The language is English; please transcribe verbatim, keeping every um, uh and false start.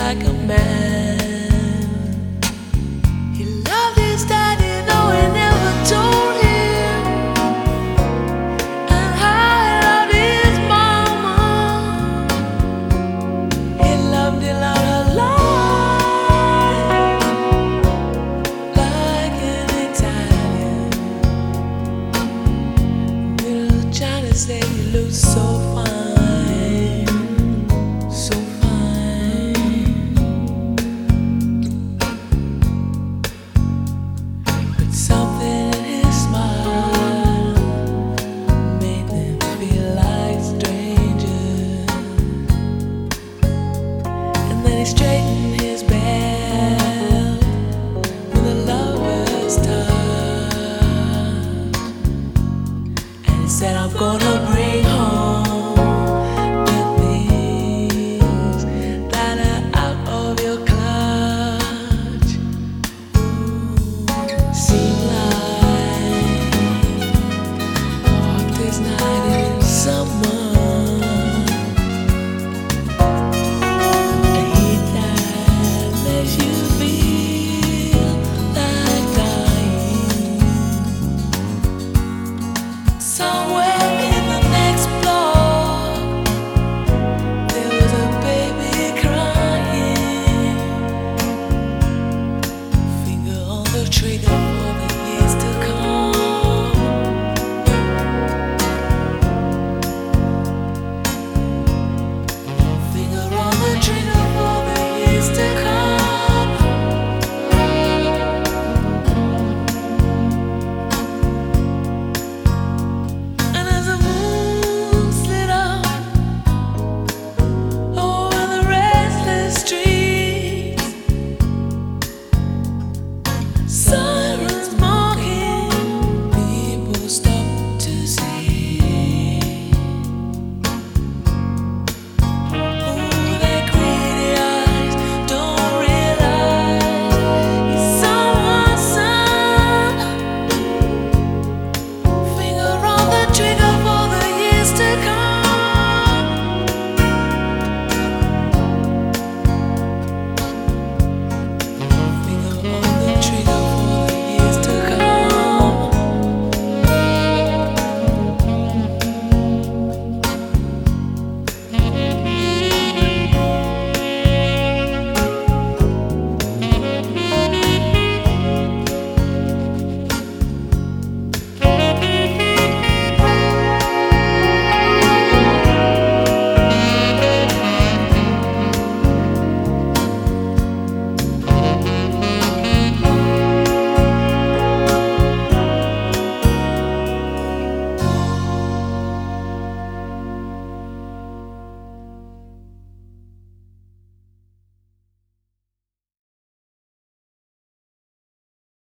like a man. He loved his daddy, though he never told him, and how he loved his mama. He loved him out of life, like an Italian. Little Johnny said you look so fine, so fine. But something in his smile made them feel like strangers. And then he straightened